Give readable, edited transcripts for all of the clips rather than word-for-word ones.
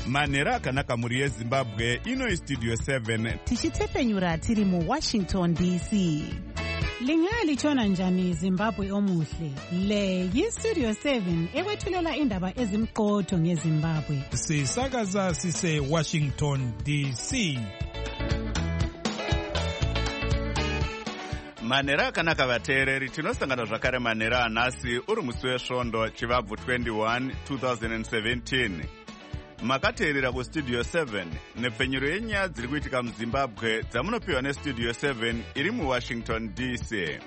manhero akanaka muri yezimbabwe. Ino istudio 7 tichitefenyura tiri muWashington DC. Lingalitshona njani Zimbabwe omuhle? Le yiStudio 7 ekwethulela indaba ezimqotho ngeZimbabwe. Sisakaza sise Washington DC. manhero akanaka vateereri, tinosangana zvakare manhero anhasi uri musi wesvondo chivabvu 21 2017. makateerera kustudio 7 nepfenyuro yenyaya dziri kuitika muzimbabwe dzamunopiwa nestudio 7 iri muWashington DC.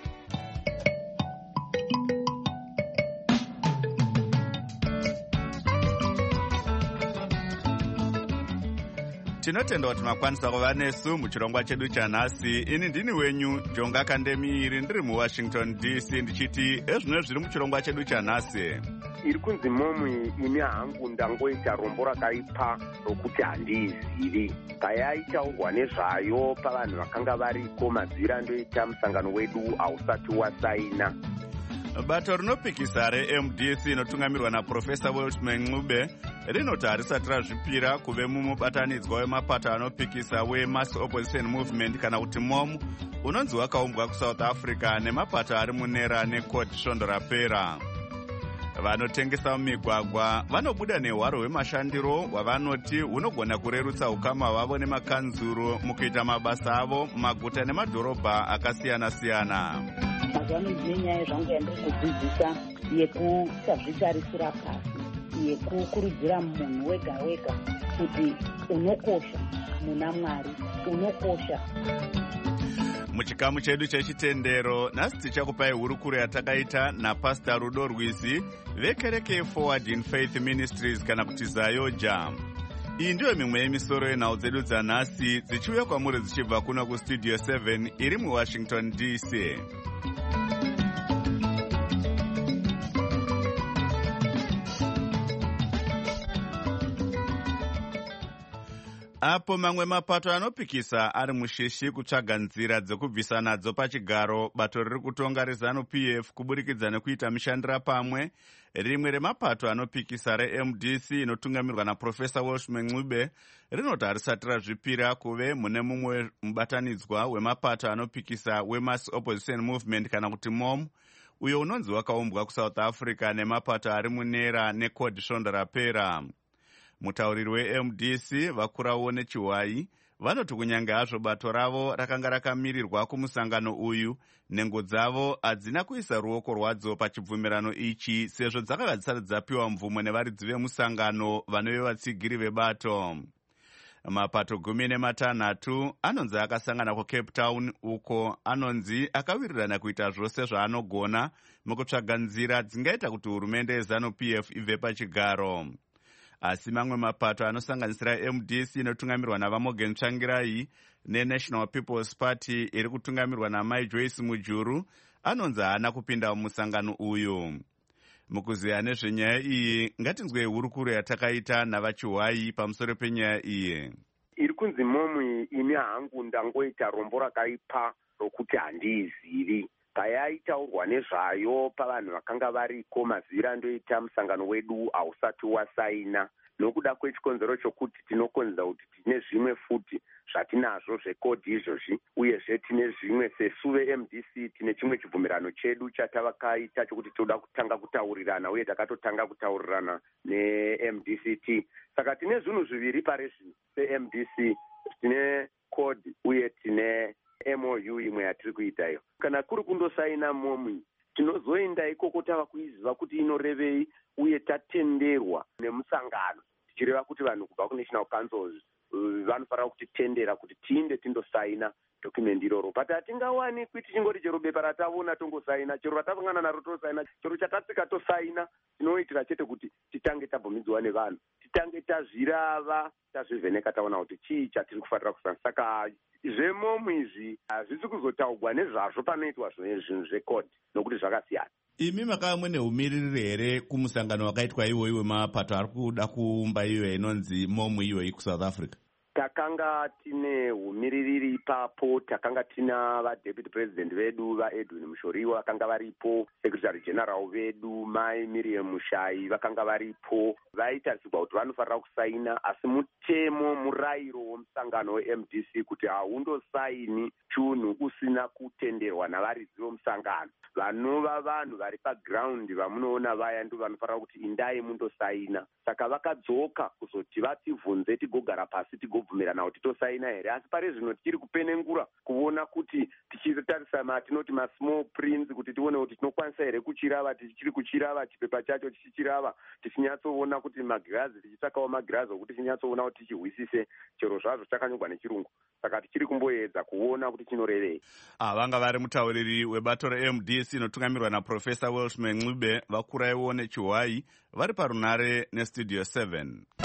tinotenda kuti makwanisa kuva nesu muchirongwa chedu chanhasi. Ini ndini wenyu Jonga Kandemiiri, ndiri muWashington DC, ndichiti ezvino zviri muchirongwa chedu chanhasi. iri kunzi momwe ine hangu ndangoita rombo rakaipa rokuti handiizivi payaitaurwa nezvayo pavanhu vakanga variko madziri andoita musangano wedu hausati wasaina. bato rinopikisa reMDC inotungamirwa naProfesa Welshman Ncube rinoti harisati razvipira kuve mumubatanidzwa wemapato anopikisa weMass Opposition Movement kana kuti MOM unonzi wakaumbwa kuSouth Africa nemapato ari munera neCODE svondo rapera. vanotengesa mumigwagwa vanobuda nehwaro hwemashandiro hwavanoti hunogona kurerutsa ukama hwavo nemakanzuro mukuita mabasa avo mumaguta nemadhorobha akasiyana-siyana. mazano nenyaya zvangu yandiri kudzidzisa yekusazvitarisira pasi, yekukurudzira munhu wega wega kuti unokosha muna Mwari, unokosha. muchikamu chedu chechitendero nhasi tichakupai hurukuro yatakaita naPastor Rudo Rwizi vekereke Forward in Faith Ministries kana kuti Zayoja. iyi ndiyo mimwe yemisoro yenhau dzedu dzanhasi dzichiuya kwamuri dzichibva kuno kustudio 7 iri muWashington DC. apo mamwe mapato anopikisa ari mushishi kutsvaga nzira dzekubvisa nadzo pachigaro bato riri kutonga reZANU-PF kuburikidza nekuita mishandira pamwe, rimwe remapato anopikisa reMDC inotungamirwa naProfesa Welshman Ncube rinoti harisati razvipira kuve mune mumwe mubatanidzwa wemapato anopikisa weMass Opposition Movement kana kuti MOM uyo unonzi wakaumbwa kuSouth Africa nemapato ari munera neCODE svondo rapera. mutauriri weMDC vakurawo nechiwai vanoti kunyange hazvo bato ravo rakanga rakamirirwa kumusangano uyu, nhengo dzavo hadzina kuisa ruoko rwadzo pachibvumirano ichi sezvo dzakanga dzisati dzapiwa mvumo nevaridzi vemusangano vanove vatsigiri vebato. mapato 16 anonzi akasangana kuCape Town uko anonzi akawirirana kuita zvose zvaanogona mukutsvaga nzira dzingaita kuti hurumende yeZANU-PF ibve pachigaro. asi mamwe mapato anosanganisira MDC inotungamirwa naVamogen Tsvangirai neNational People's Party iri kutungamirwa naMai Joyce Mujuru anonzi haana kupinda mumusangano uyu. mukuziya nezvenyaya iyi ngatinzwe hurukuro yatakaita navachiwai pamusoro penyaya iyi. iri kunzi momwe ine hangu ndangoita rombo rakaipa rokuti handiizivi payaitaurwa nezvayo pavanhu vakanga variko madziri andoita musangano wedu hausati wasaina, nokuda kwechikonzero chokuti tinokonza kuti tine zvimwe futi zvatinazvo zveCODE izvozvi, uyezve tine zvimwe sesu veMDC tine chimwe chibvumirano chedu chatavakaita chokuti toda kutanga kutaurirana uye takatotanga kutaurirana neMDCT. saka tine zvinhu zviviri pare zvino seMDC, tine CODE uye tine MOU imwe yatiri kuita iyo. kana kuri kundosaina momwe tinozoenda ikoko tava kuiziva kuti inorevei uye tatenderwa nemusangano tichireva kuti vanhu kubva kuNational Councils vanofanira kutitendera kuti tiinde tindosaina document iroro. but hatingawanikwi tichingoti chero bepa rataona tongosaina, chero ratasangana naro tosaina, chero chatatsika tosaina. tinoitira chete kuti titange tabvumidzwa nevanhu, titange tazvirava, tazvivheneka, taona kuti chii chatiri kufanira kusana. saka zvemomwe izvi hazvisi kuzotaurwa nezvazvo panoitwa zvinhu zveCODE nokuti zvakasiyana. imi makava mune umiriri here kumusangano wakaitwa iwoyi wemapato ari kuda kuumba iyo inonzi MOM iyoyi kuSouth Africa? takanga tine umiririri ipapo, takanga tina vadeputy president vedu vaEdwin Mushoriwa vakanga varipo, secretary general vedu mai Miriam Mushai vakanga varipo, vaitarisirwa kuti vanofanira kusaina, asi mutemo murayiro womusangano weMDC kuti haundosaini chunhu usina kutenderwa navaridzi vomusangano. Vanova vanhu vari paground vamunoona vaya ndo vanofanira kuti indai mundosaina. Saka vakadzoka kuzoti vativhunze tigogara pasi tigobvumirana kuti tosaina here, asi pari zvino tichiri kupenengura kuona kuti tichitarisa matinoti masmall prints kuti tione kuti tinokwanisa here kuchirava, tichiri kuchirava chipepa chacho tichichirava, tichinyatsoona kuti magirazi, tichitsvakawo magirazi okuti tichinyatsoona kuti tichihwisise chero zvazvo chakanyorwa nechirungu. Saka tichiri kumboedza kuona kuti chinorevei. Vanga vari mutauriri webato reMDC inotungamirwa naProfesa Welshman Ncube vakuraiwo nechiHwai vari parunare neStudio 7.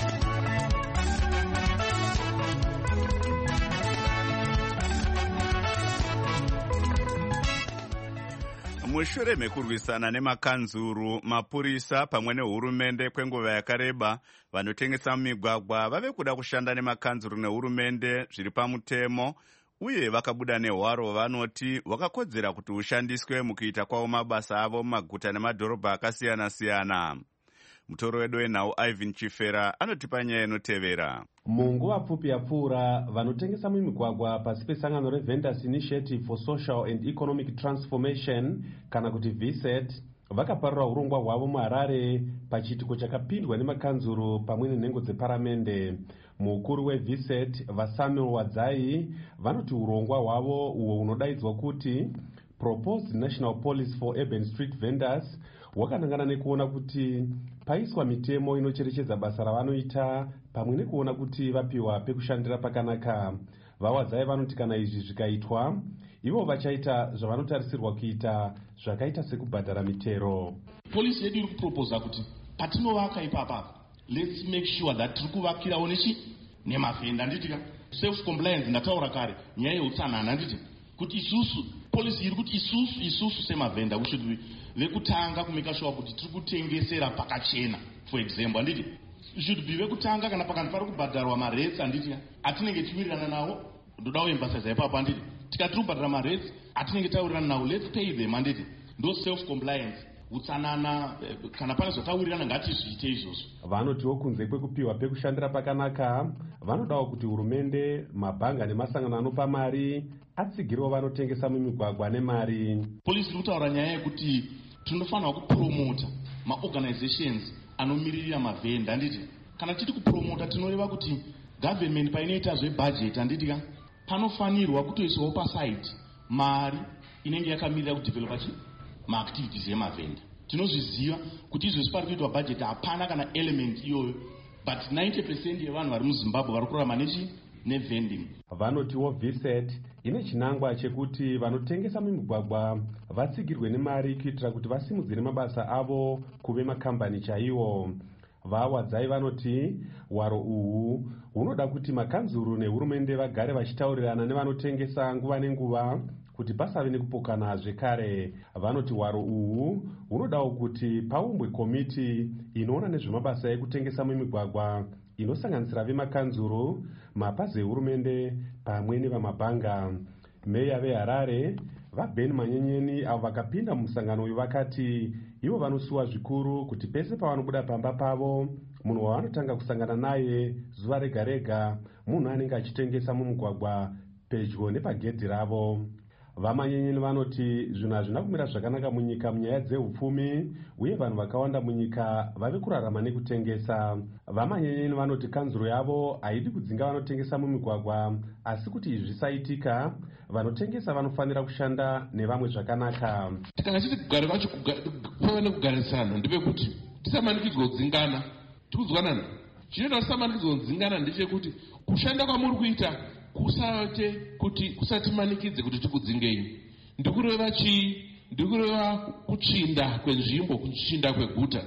Mushure mekurwisana nemakanzuru, mapurisa pamwe nehurumende kwenguva yakareba, vanotengesa mumigwagwa vave kuda kushanda nemakanzuru nehurumende zviri pamutemo, uye vakabuda nehwaro vanoti hwakakodzera kuti hushandiswe mukuita kwavo mabasa avo mumaguta nemadhorobha akasiyana-siyana. Mutoro wedu wenhau Ivan Chifera anotipa nyaya inotevera. Munguva pfupi yapfuura, vanotengesa mumigwagwa pasi pesangano reVendors Initiative for Social and Economic Transformation kana kuti VSET vakaparura urongwa hwavo muHarare pachiitiko chakapindwa nemakanzuru pamwe nenhengo dzeparamende. Mukuru weVSET vaSamuel Wadzai vanoti urongwa hwavo uho unodaidzwa kuti Proposed National Policy for Urban Street Vendors hwakanangana nekuona kuti paiswa mitemo inocherechedza basa ravanoita pamwe nekuona kuti vapiwa pekushandira pakanaka. VaWadzai vanoti kana izvi zvikaitwa, ivo vachaita zvavanotarisirwa kuita zvakaita sekubhadhara mitero. Polisi yedu iri kuproposa kuti patinovaka ipapa, let's make sure that tiri kuvakirawo nemavhenda nditika self compliance ndataura kare, nyaya yeutsanana nditi kuti isusu polisi iri kuti isusu semavhenda we should be vekutanga kumeka sure kuti tiri kutengesera pakachena. For example, anditi should be vekutanga kana pakati pari kubhadharwa maretsi anditi atinenge tiwirirana nawo, ndodawo emphasize ipapo anditi tikatiri kubhadhara maretsi atinenge tawirirana nawo, let's pay them anditi ndo self compliance. Utsanana kana pane zvotawirirana ngatizviite izvozvo. Vanotiwo kunze kwekupiwa pekushandira pakanaka, vanodawo kuti hurumende, mabhanga nemasangano anopa mari atsigirewo vanotengesa mumigwagwa nemari. Polisi iri kutaura nyaya yekuti tinofanira kupromota maorganizations anomiririra mavhenda anditi kana tiri kupromota tinoreva kuti government painoita zvebudget anditi panofanirwa kutoiswawo paside mari inenge yakamirira kudevelopa maactivities emavhenda. Tinozviziva kuti izvo pari kuitwa budget hapana kana element iyoyo, but 90% yevanhu vari muZimbabwe vari kurarama nevending. Vanotiwo VSET ine chinangwa chekuti vanotengesa mumigwagwa vatsigirwe nemari kuitira kuti vasimudzire mabasa avo kuve makambani chaiwo. VaWadzai vanoti hwaro uhu hunoda kuti makanzuru nehurumende vagare vachitaurirana nevanotengesa nguva nenguva kuti pasave nekupokana zvekare. Vanoti hwaro uhu hunodawo kuti paumbwe komiti inoona nezvemabasa ekutengesa mumigwagwa inosanganisira vemakanzuru, mapazi ehurumende pamwe nevamabhanga. Meya veHarare vaBen Manyenyeni avo vakapinda mumusangano uyu vakati ivo vanosiwa zvikuru kuti pese pavanobuda pamba pavo munhu wavanotanga kusangana naye zuva rega rega munhu anenge achitengesa mumugwagwa pedyo nepagedhi ravo. VaManyenyeni vanoti zvinhu hazvina kumira zvakanaka munyika munyaya dzeupfumi uye vanhu vakawanda munyika vave kurarama nekutengesa. VaManyenyeni vanoti kanzuro yavo haidi kudzinga vanotengesa mumigwagwa, asi kuti izvi zvisaitika vanotengesa vanofanira kushanda nevamwe zvakanaka. Kana tiri kugara vacho kuva nekugarisana ndepekuti tisamanikidzwa kudzingana, tikuzwanana. Chinoita tisamanikidzwa kudzingana ndechekuti kushanda kwamuri kuita kusate kuti kusatimanikidze kuti tikudzingei. Ndikureva chii? Ndikureva kuchinda kwenzvimbo, kuchinda kweguta.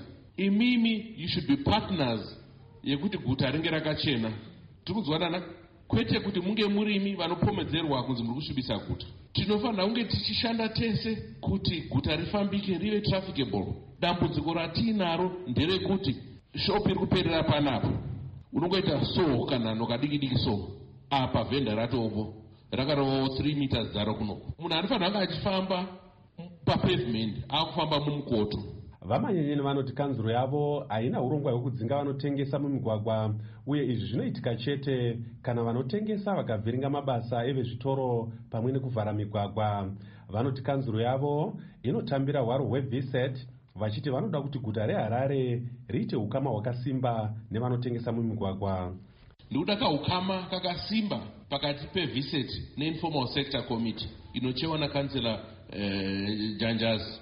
Imimi you should be partners yekuti guta ringe rakachena. Tikuzwanana? Kwete kuti munge murimi vanopomedzerwa kunzi muri kusvibisa guta. Tinofanira kunge tichishanda tese kuti guta rifambike rive trafficable. Dambudziko ratinaro nderekuti shopu iri kuperera panapo. Unongoita so kana nokadiki diki so. apa vhenda ratopo rakarovawo 3 meters dzaro kunoko. Munhu anofanira anga achifamba papavement akufamba mumukoto. Vamanyenyeni vanoti kanzuro yavo haina urongwa hwekudzinga vanotengesa mumigwagwa, uye izvi zvinoitika chete kana vanotengesa vakavhiringa mabasa evezvitoro pamwe nekuvhara migwagwa. Vanoti kanzuro yavo inotambira hwaro hweVSET vachiti vanoda kuti guta reHarare riite ukama hwakasimba nevanotengesa mumigwagwa. Ndikuda kaukama kakasimba pakati peVSET neinformal sector committee inochewa nakansela Janjazi.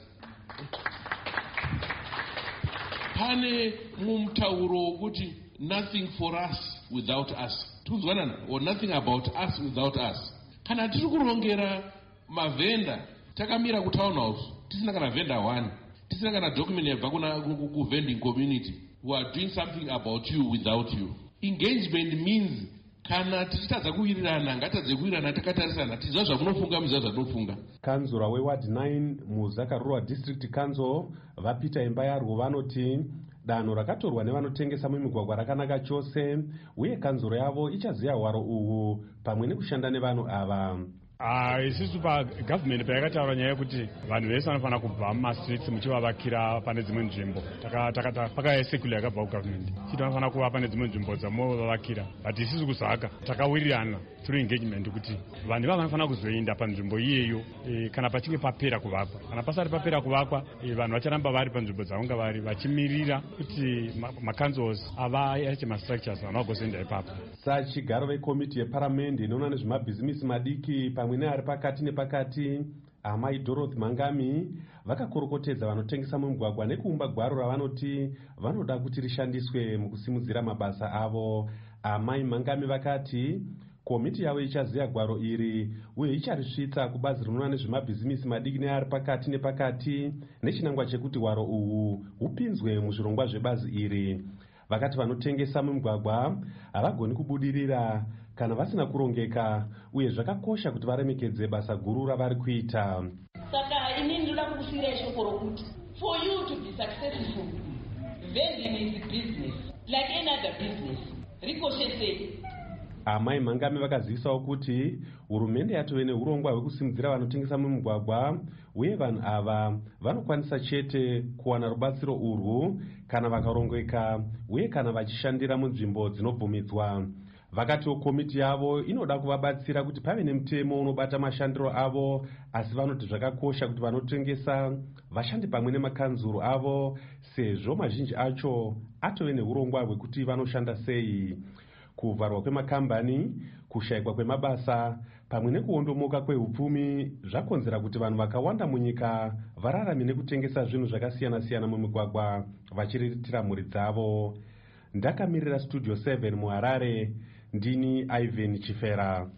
Pane mumtauro wokuti nothing for us without us. Tunzwanana, or nothing about us without us. Kana tiri kurongera mavenda takamira ku town house tisina kana vendor 1, tisina kana document yabva ku vending community who are doing something about you without you. Engagement means kana tichitadza kuwirirana ngatadze kuwirirana takatarisana tiziva zvamunofunga muziva zvatofunga. Kanzura weward 9 muZakarura District Council vapita imba yarwo vanoti danho rakatorwa nevanotengesa mumigwagwa rakanaka chose, uye kanzuro yavo ichaziya hwaro uhu pamwe nekushanda nevanhu ava. Isusu pagavhumenti payakataura nyaya yekuti vanhu vese vanofanira kubva mumastreets muchivavakira pane dzimwe nzvimbo pakasekula yakabva kugavhumenti chiti vanofanira kuva pane dzimwe nzvimbo dzamovavakira, but isusu kusaka takawirirana through engagement kuti vanhu ivava vanofanira kuzoenda panzvimbo iyeyo kana pachinge papera kuvakwa. Kana pasati papera kuvakwa vanhu vacharamba vari panzvimbo dzavanga vari vachimirira kuti makanzels avayache mastructures vanhu vagozoenda ipapo. Sachigaro vekomiti yeparamende inoona nezvemabhizimisi madiki pamwe neari pakati nepakati, Amai Dorothy Mangami vakakorokotedza vanotengesa mumugwagwa nekuumba gwaro ravanoti vanoda kuti rishandiswe mukusimudzira mabasa avo. Amai Mangami vakati komiti yavo ichaziya gwaro iri uye icharisvitsa kubazi rinoona nezvemabhizimisi madiki neari pakati nepakati nechinangwa chekuti hwaro uhu hupinzwe muzvirongwa zvebazi iri. Vakati vanotengesa mumugwagwa havagoni kubudirira kana vasina kurongeka, uye zvakakosha kuti varemekedze basa guru ravari kuita. Saka inini ndoda kukusira shoko rokuti for you to be successful, vending is business like any other business. Ricochet. Amai Mangami vakazivisawo kuti hurumende yatove neurongwa hwekusimudzira vanotengesa mumugwagwa, uye vanhu ava vanokwanisa chete kuwana rubatsiro urwu kana vakarongeka uye kana vachishandira munzvimbo dzinobvumidzwa. Vakatiwo komiti yavo inoda kuvabatsira kuti pave nemutemo unobata mashandiro avo, asi vanoti zvakakosha kuti vanotengesa vashande pamwe nemakanzuru avo sezvo mazhinji acho atove neurongwa hwekuti vanoshanda sei. Kuvharwa kwemakambani, kushayikwa kwemabasa pamwe nekuondomoka kwehupfumi zvakonzera kuti vanhu vakawanda munyika vararame nekutengesa zvinhu zvakasiyana-siyana mumigwagwa vachiriritira mhuri dzavo. Ndakamirira Studio 7 muHarare, ndini Ivan Chifera.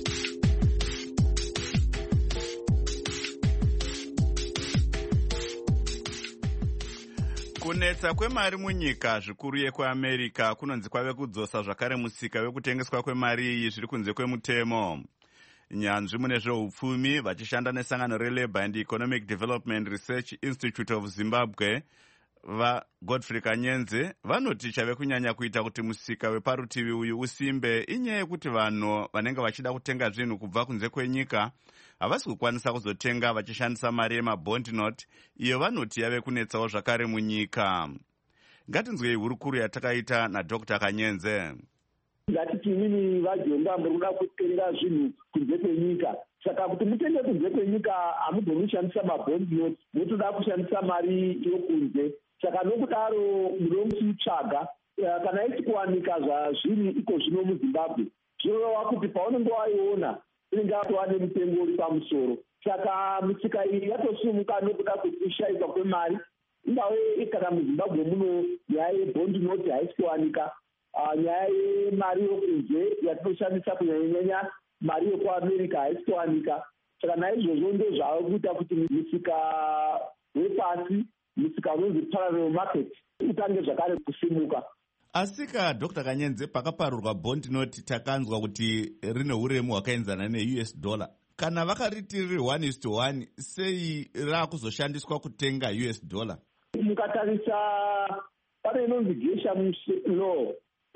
Kunetsa kwemari munyika zvikuru yekuAmerica kunonzi kwave kudzosa zvakare musika wekutengeswa kwemari iyi zviri kunze kwemutemo. Nyanzvi mune zveupfumi vachishanda nesangano reLabour and Economic Development Research Institute of Zimbabwe Godfrey Kanyenze vanoti chave kunyanya kuita kuti musika weparutivi uyu usimbe inyaya yekuti vanhu vanenge vachida kutenga zvinhu kubva kunze kwenyika havasi kukwanisa kuzotenga vachishandisa mari yemabond note, iyo vanoti yave kunetsawo zvakare munyika. Ngatinzwei hurukuru yatakaita naDr. Kanyenze. Ngatiti inini vajomba muri kuda kutenga zvinhu kunze kwenyika, saka kuti mutenge kunze kwenyika hamugoni kushandisa mabond note, mutoda kushandisa mari yokunze. Saka nokudaro munomutsvaga kana isi kuwanika zvazviri iko zvino muZimbabwe, zvinoreva kuti paunenge waiona inenge yatova nemutengo uri pamusoro. Saka misika iyi yatosimuka nokuda kushayikwa kwemari. Ingave kana muZimbabwe muno nyaya yebond note haisi kuwanika, nyaya yemari yokunze yatinoshandisa kunyanya mari yekuAmerica haisi kuwanika. Saka naizvozvo ndo zvava kuita kuti musika wepasi, musika unonzi parallel market, utange zvakare kusimuka. Asika Dr. Kanyenze, pakaparurwa bond note takanzwa kuti rine uremu hwakaenzana neUS dollar. Kana vakariti riri 1:1, sei raakuzoshandiswa kutenga US dollar? Mukatarisa pane inonzi Gresham law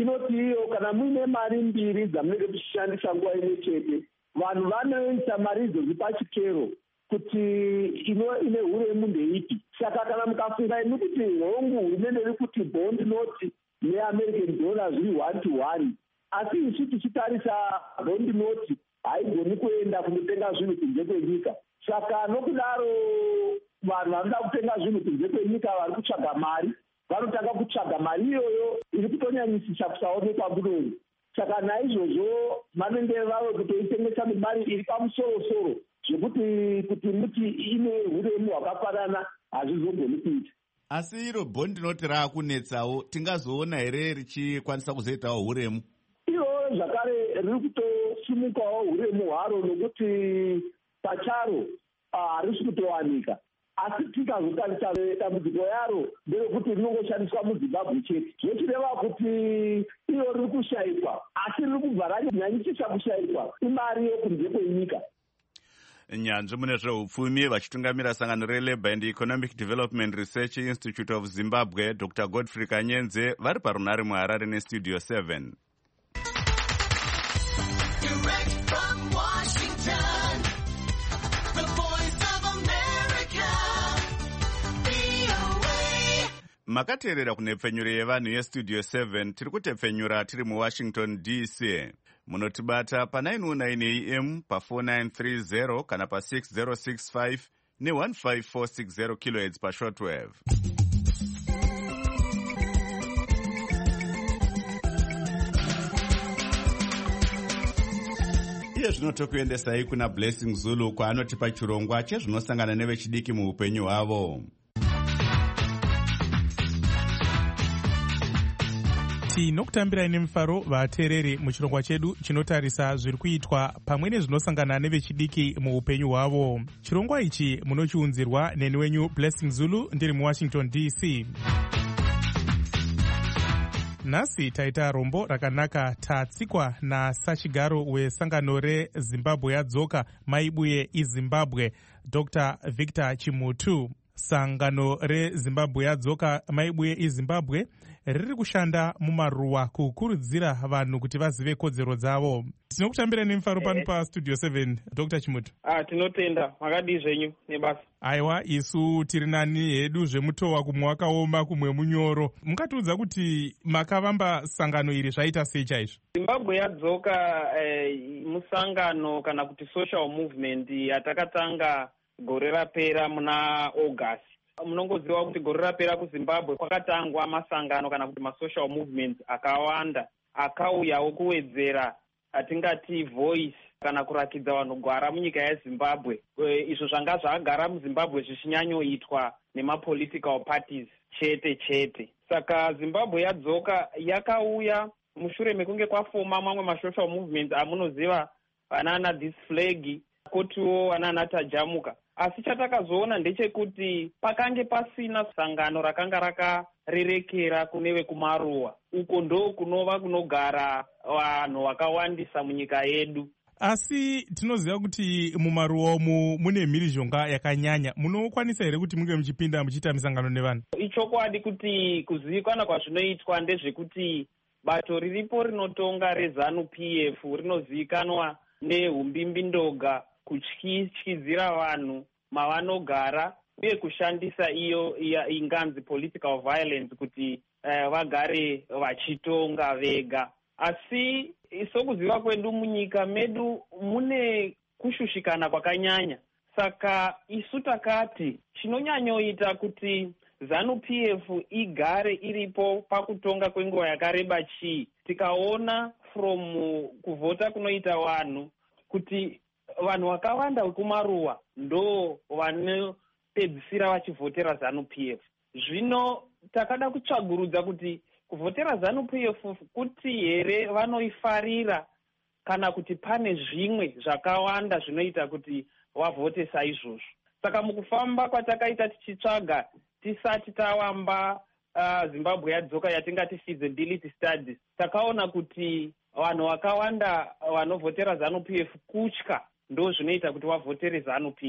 inoti iyo kana muine mari mbiri dzamunenge muchishandisa nguva imwe chete, vanhu vanoisa mari idzozi pachikero kuti ine huremu ndeipi. Saka kana mukafunga imi kuti hongu hurumende iri kuti bond noti neamerican dollar zviri 1-to-1, asi isu tichitarisa bond noti haigoni kuenda kunotenga zvinhu kunze kwenyika. Saka nokudaro vanhu vanoda kutenga zvinhu kunze kwenyika vari kutsvaga mari, vanotanga kutsvaga mari iyoyo iri kutonyanyisisa kusaonekwa munomu. Saka naizvozvo vanenge vave kutoitengesa nemari iri pamusoro-soro zvekuti kuti muti ine huremu hwakafanana hazvizogoni kuita. Asi iro bhondi noti raakunetsawo, tingazoona here richikwanisa kuzoitawo huremu? Iro zvakare riri kutosimukawo huremu hwaro nokuti pacharo harisi kutowanika. Asi tikazotarisa dambudziko yaro nderekuti rinongoshandiswa muZimbabwe chete, zvochireva kuti iyo riri kushayikwa, asi riri kubva ranyanyisisa kushayikwa imari yokunze kwenyika. Nyanzvi mune zveupfumi vachitungamira sangano reLabour and Economic Development Research Institute of Zimbabwe, Dr. Godfrey Kanyenze, vari parunare muHarare neStudio 7. Makateerera kunhepfenyuro yevanhu yeStudio 7, tiri kutepfenyura tiri muWashington DC. Munotibata pa919 AM pa4930 kana pa6065 ne15460 kHz pashortwave. Iye zvino tokuendesai kuna Blessing Zulu kwaanotipa chirongwa chezvinosangana nevechidiki muupenyu hwavo. Tinokutambirai nemufaro vateereri muchirongwa chedu chinotarisa zviri kuitwa pamwe nezvinosangana nevechidiki muupenyu hwavo. Chirongwa ichi munochiunzirwa neni wenyu Blessing Zulu ndiri muWashington DC. Nhasi taita rombo rakanaka tatsikwa nasachigaro wesangano reZimbabwe yadzoka maibuye iZimbabwe Dr. Victor Chimutu. Sangano reZimbabwe yadzoka maibuye iZimbabwe riri kushanda mumaruwa kukurudzira vanhu kuti vazive kodzero dzavo. Tinokutambira nemufaro pano paStudio 7, Dr. Chimutu. Tinotenda, makadii zvenyu nebasa? Aiwa, isu tiri nani hedu zvemutova, kumwe wakaoma kumwe munyoro. Mungatiudza kuti makavamba sangano iri zvaita sei chaizvo? Zimbabwe yadzoka musangano kana kuti social movement yatakatanga gore rapera muna August. Munongoziva kuti gore rapera kuZimbabwe kwakatangwa masangano kana kuti masocial movements akawanda akauyawo kuwedzera atingati voice kana kurakidza vanhu gwara munyika yeZimbabwe. Izvo zvanga zvagara muZimbabwe zvichinyanyoitwa nemapolitical parties chete. Saka Zimbabwe yadzoka yakauya mushure mekunge kwafoma mamwe masocial movements amunoziva vanana This Flag, kotiwo vanana Tajamuka. Asi chatakazoona ndechekuti pakange pasina sangano rakanga rakarerekera kune vekumaruwa, uko ndo kunova kunogara vanhu vakawandisa munyika yedu. Asi tinoziva kuti mumaruwa umu mune mhirizhonga yakanyanya. Munokwanisa here kuti munge muchipinda muchiita misangano nevanhu? Ichokwadi kuti kuzivikanwa kwazvinoitwa ndezvekuti bato riripo rinotonga reZANU-PF rinozivikanwa neHumbimbi-Ndoga, kutyisidzira vanhu mavanogara uye kushandisa iyo inganzi political violence kuti vagare vachitonga vega. Asi sokuziva kwedu munyika medu mune kushushikana kwakanyanya. Saka isu takati chinonyanyoita kuti ZANU-PF igare iripo pakutonga kwenguva yakareba chii. Tikaona from kuvhota kunoita vanhu kuti vanhu vakawanda vekumaruwa ndo vanopedzisira vachivhotera ZANU-PF. Zvino takada kutsvagurudza kuti kuvhotera ZANU-PF kuti here vanoifarira kana kuti pane zvimwe zvakawanda zvinoita kuti vavhote saizvozvo. Saka mukufamba kwatakaita tichitsvaga tisati tawamba Zimbabwe yadzoka yatingati feasibility studies, takaona kuti vanhu vakawanda vanovhotera ZANU-PF kutya ndo zvinoita kuti vavhotere ZANU-PF.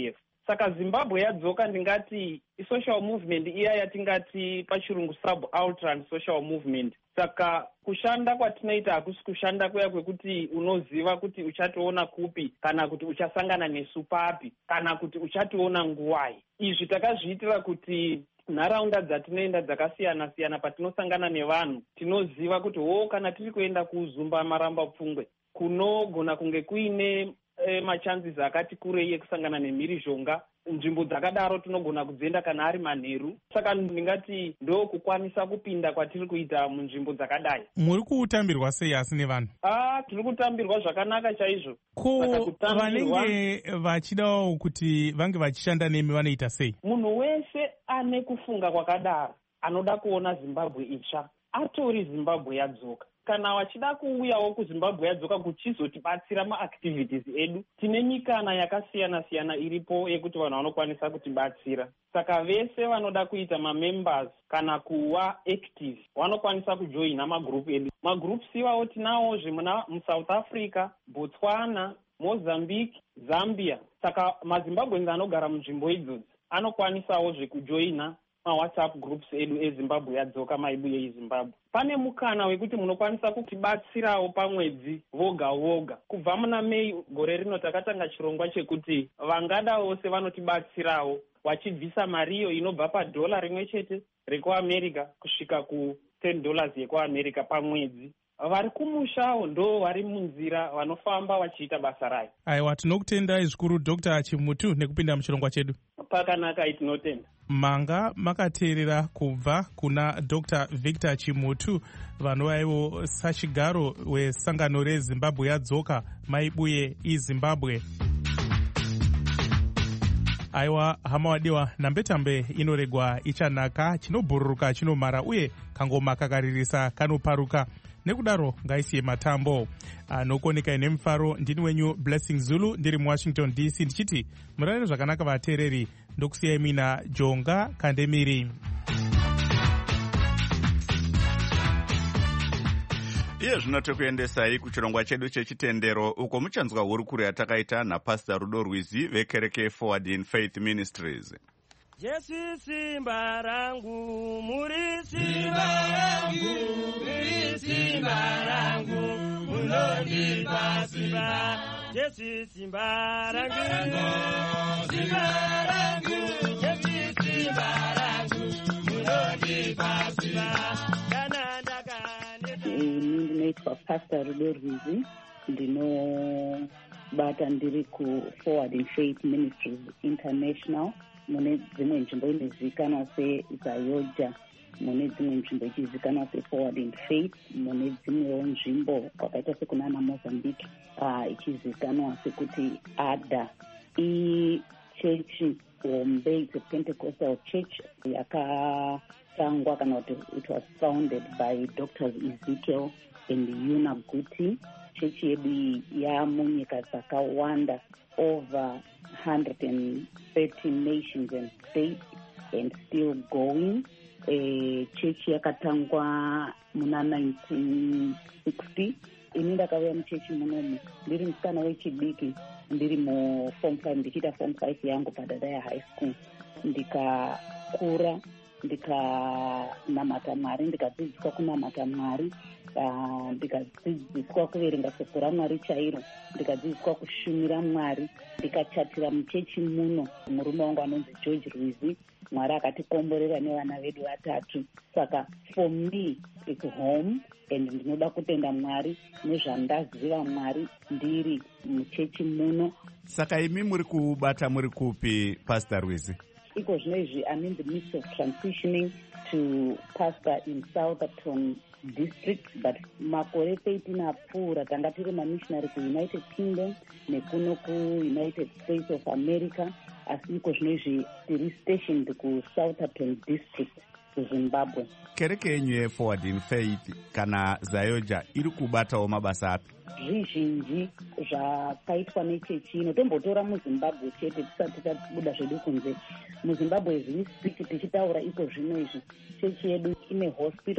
saka zimbabwe yadzoka ndingati isocial movement iya yatingati pachirungu subaltern social movement. Saka kushanda kwatinoita hakusi kushanda kuya kwekuti unoziva kuti uchatoona kupi kana kuti uchasangana nesu papi kana kuti uchationa nguwai. Izvi takazviitira kuti nharaunda dzatinoenda dzakasiyana-siyana patinosangana nevanhu tinoziva kuti kana tiri kuenda kuzumba maramba pfungwe kunogona kunge kuine machances akati kurei ekusangana nemhirizhonga. Nzvimbo dzakadaro tinogona kudzienda kana ari manheru. Saka ndingati ndo kukwanisa kupinda kwatiri kuita munzvimbo dzakadai. Muri kutambirwa sei asi nevanhu? Tiri kutambirwa zvakanaka chaizvo. Ko vanenge vachidawo kuti vange vachishanda nemi vanoita sei? Munhu wese ane kufunga kwakadaro anoda kuona Zimbabwe itsva atori Zimbabwe yadzoka. Kana wachida kuuyawo kuZimbabwe yadzoka kuchizotibatsira maactivities edu, tine nyikana yakasiyana-siyana iripo yekuti vanhu vanokwanisa kutibatsira. Saka vese vanoda kuita mamembers kana kuva active vanokwanisa kujoina magroup edu. Magroups iwawo tinawozve muSouth Africa, Botswana, Mozambique, Zambia. Saka maZimbabweans anogara munzvimbo idzodzi anokwanisawo zvekujoina WhatsApp groups edu eZimbabwe yadzoka maibuye eZimbabwe. Pane mukana wekuti munokwanisa kutibatsirawo pamwedzi voga. Kubva muna Mei gore rino takatanga chirongwa chekuti vangada vose vanotibatsirawo vachibvisa mariyo inobva padhola rimwe chete rekuAmerica kusvika $10 yekuAmerica pamwedzi. Vari kumushawo ndo vari munzira vanofamba vachiita basa rayo. Aiwa, tinokutendai zvikuru Dr. Chimutu nekupinda muchirongwa chedu. Pakanaka, tinotenda. Manga makateerera kubva kuna Dr. Victor Chimutu vanovaivo sachigaro wesangano reZimbabwe yadzoka maibuye iZimbabwe. Aiwa, hama wadiwa, nambetambe inoregwa ichanaka, chinobhururuka chinomara uye kangoma kakaririsa kanoparuka. Nekudaro ngaisiye matambo. Nokuoneka ine mufaro, ndini wenyu Blessing Zulu ndiri muWashington DC ndichiti murare zvakanaka vateereri, ndokusiyai mina Jonga Kandemiri. Iye zvino tokuendesai kuchirongwa chedu chechitendero uko muchanzwa hurukuro yatakaita naPastor Rudo Rwizi vekereke Forward in Faith Ministries. Jesu simba rangu, muri simba rangu, muri simba rangu, munondipa simba. Jesu simba rangu, simba rangu, Jesu simba rangu, munondipa simba. Ndinoitwa Pastor Rudo Rwizi, ndinobata ndiri ku Forward in Faith Ministries International. Mune dzimwe nzvimbo inozivikanwa seZayoja, mune dzimwe nzvimbo ichizivikanwa seForward in Faith, mune dzimwewo nzvimbo kwakaita sekunana Mozambique ichizivikanwa sekuti ADA. Ichechi hombe, it's a Pentecostal church yakatangwa kana kuti it was founded by Drs. Ezekiel and Yuna Guti. Chechi yedu yamunyika dzakawanda over 130 nations and states and still going. Chechi yakatangwa muna 1960. Ini ndakauya muchechi munomu ndiri musikana wechidiki, ndiri muform 5 ndichiita form 5 yangu padada ya high school. Ndikakura ndikanamata Mwari, ndikadzidziswa kunamata Mwari, ndikadzidziswa kuverenga shoko raMwari chairo, ndikadzidziswa kushumira Mwari, ndikachatira muchechi muno. Murume wangu anonzi George Rwizi, Mwari akatikomborera nevana vedu 3. Saka for me it's home, and ndinoda kutenda Mwari nezvandaziva Mwari ndiri muchechi muno. Saka imi muri kubata muri kupi, Pastor Rwizi? Iko zvinezvi I'm in the midst of transitioning to pastor in Southampton district, but makore 13 apfuura tanga tiri mamissionary kuUnited Kingdom nekuno kuUnited States of America, asi iko zvinezvi tiri stationed kuSouthampton district kuZimbabwe. Kereke yenyu yeForward in Faith kana Zayoja iri kubatawo mabasa api? Zvizhinji zvakaitwa nechechi ino tombotora muZimbabwe chete tisati tabuda zvedu kunze. muZimbabwe as we speak tichitaura iko zvino izvi chechi yedu ine hospital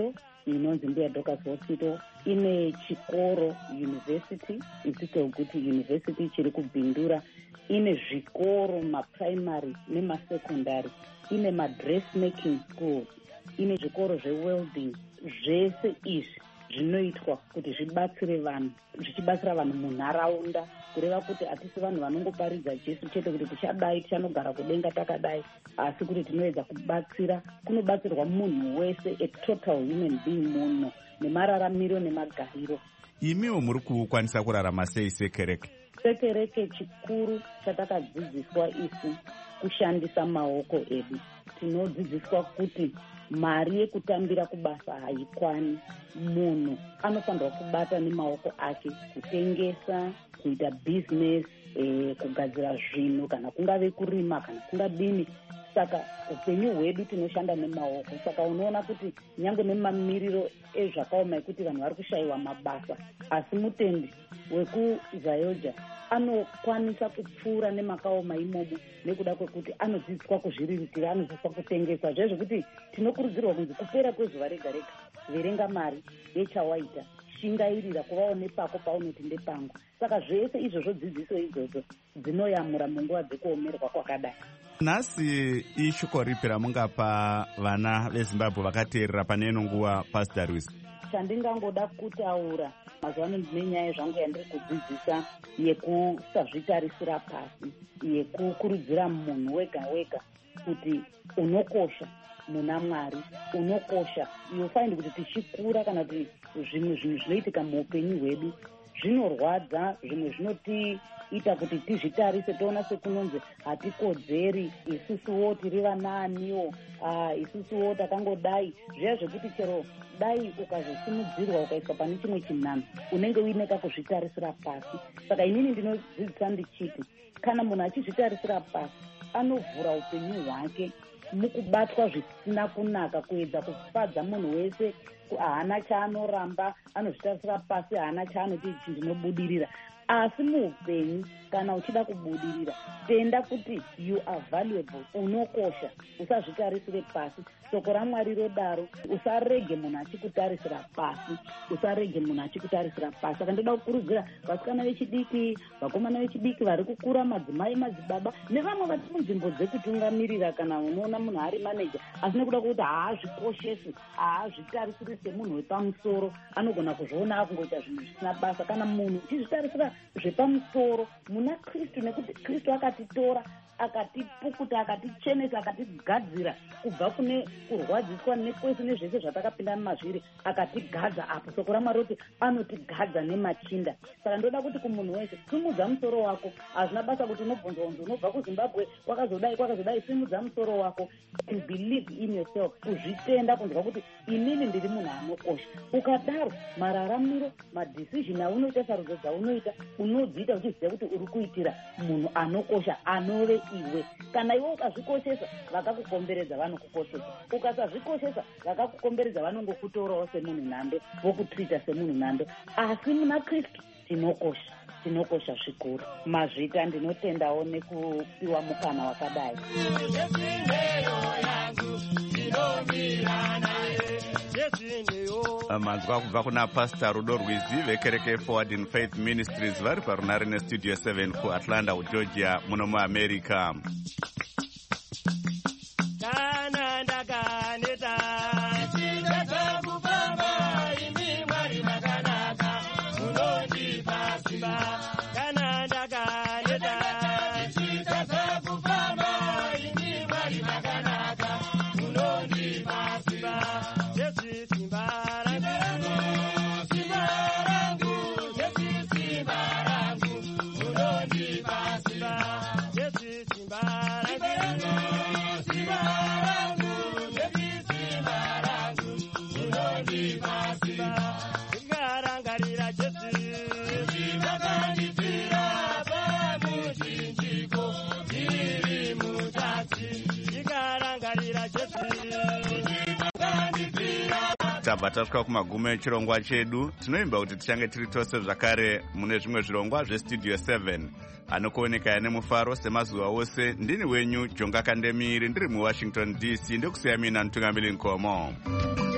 inonzi Mbuya Dorcas Hospital ine chikoro university Ezekiel Guti University chiri kubhindura, ine zvikoro maprimary nemasecondary, ine madressmaking schools, ine zvikoro zvewelding. Zvese izvi zvinoitwa kuti zvichibatsira vanhu munharaunda, kureva kuti hatisi vanhu vanongoparidza Jesu chete kuti tichadai tichanogara kudenga takadai, asi kuti tinoedza kubatsira. Kunobatsirwa munhu wese, a total human being muno, nemararamiro nemagariro. Imiwo muri kukwanisa kurarama sei sekereke? Sekereke chikuru chatakadzidziswa isu kushandisa maoko edu. Tinodzidziswa kuti mari yekutambira kubasa haikwani. Munhu anofanirwa kubata nemaoko ake, kutengesa, kuita business, kugadzira zvinhu, kana kungave kurima kana kungadini. Saka upenyu hwedu tinoshanda nemaoko. Saka unoona kuti nyange nemamiriro ezvakaoma ekuti vanhu vari kushayiwa mabasa, asi mutendi wekuZayoja anokwanisa kupfuura nemakaoma imomo nekuda kwekuti anodzidziswa kuzviriritira, anodzidziswa kutengesa. Zvezvekuti tinokurudzirwa kunzi kupera kwezuva rega rega verenga mari yechawaita, shingairira kuvawo nepako paunoti ndepangu. Saka zvese izvozvo dzidziso idzodzo dzinoyamura munguva dzekuomerwa kwakadai. Nhasi ishoko ripi ramungapa vana veZimbabwe vakateerera pane ino nguva, Pastor Lewis? Chandingangoda kutaura mazuva ano ndine nyaya zvangu yandiri kudzidzisa yekusazvitarisira pasi, yekukurudzira munhu wega wega kuti unokosha muna Mwari, unokosha. You find kuti tichikura kana kuti zvimwe zvinoitika muupenyu hwedu zvinorwadza, zvimwe zvinotiita kuti tizvitarise, toona sekunonzi hatikodzeri, isusuwo tiri vanaaniwo, isusuwo takangodai. Zviya zvekuti chero dai ukazosimudzirwa ukaiswa pane chimwe chinhano unenge uine kakuzvitarisira pasi. Saka inini ndinodzidzisa ndichiti kana munhu achizvitarisira pasi anovhura upenyu hwake mukubatwa zvisina kunaka, kuedza kufadza munhu wese. Haana chaanoramba, anozvitarisira pasi, haana chaanoti ichi ndinobudirira. Asi muupenyu kana uchida kubudirira, tenda kuti you are valuable, unokosha, usazvitarisire pasi. Soko raMwari rodaro, usarege munhu achikutarisira pasi, usarege munhu achikutarisira pasi. Saka ndoda kukurudzira vasikana vechidiki, vakomana vechidiki vari kukura, madzimai, madzibaba nevamwe vari munzvimbo dzekutungamirira, kana unoona munhu ari maneja asi nekuda kuti haazvikoshesi, haazvitarisiri semunhu wepamusoro, anogona kuzviona akungoita zvinhu zvisina basa. Kana munhu uchizvitarisira zvepamusoro muna Kristu, nekuti Kristu akatitora akatipukuta, akatichenesa, akatigadzira kubva kune kurwadziswa nekwese nezvese zvatakapinda mumazviri, akatigadza apo. Soko raMwari roti anotigadza nemachinda. Saka ndoda kuti kumunhu wese simudza musoro wako. Hazvina basa kuti unobvunzwa unzi unobva kuZimbabwe kwakazodai, simudza musoro wako and believe in yourself, kuzvitenda, kunzwa kuti inini ndiri munhu anokosha. Ukadaro mararamiro, madecision aunoita, sarudzo dzaunoita, unodziita uchiziva kuti uri kuitira munhu anokosha, anove iwe. Kana iwe ukazvikoshesa, vakakukomberedza vanokukoshesa. Ukasazvikoshesa, vakakukomberedza vanongokutorawo semunhu nhando, vokutrita semunhu nhando. Asi muna Kristu tinokosha zvikuru. Mazvita ndinotendawo nekupiwa mukana wakadai. Manzwa kubva kuna Pastor Rudo Rwizi vekereke Forward in Faith Ministries vari parunare nestudio 7 kuAtlanta, Georgia, muno muAmerica. Kana ndakaneta chingata kupamba imi Mwari makanaka munondipa simba. Kana ndakaneta chingata kupamba imi Mwari makanaka munondipa simba. Yesu simba rangu, simba rangu, Yesu simba rangu munondipa simba. Yesu simba rangu, simba rangu, Yesu simba rangu munondipa simba. Ngarangarira Yesu ndakandipira pamuchinjiko ndiri mutati. Ngarangarira Yesu tabva tasvika kumagumo echirongwa chedu. Tinoimba kuti tichange tiri tose zvakare mune zvimwe zvirongwa zvestudio 7 anokuoneka nemufaro semazuva ose. Ndini wenyu Jonga Kandemiri, ndiri muWashington DC, ndokusiya mina Mutungamiri Nkomo.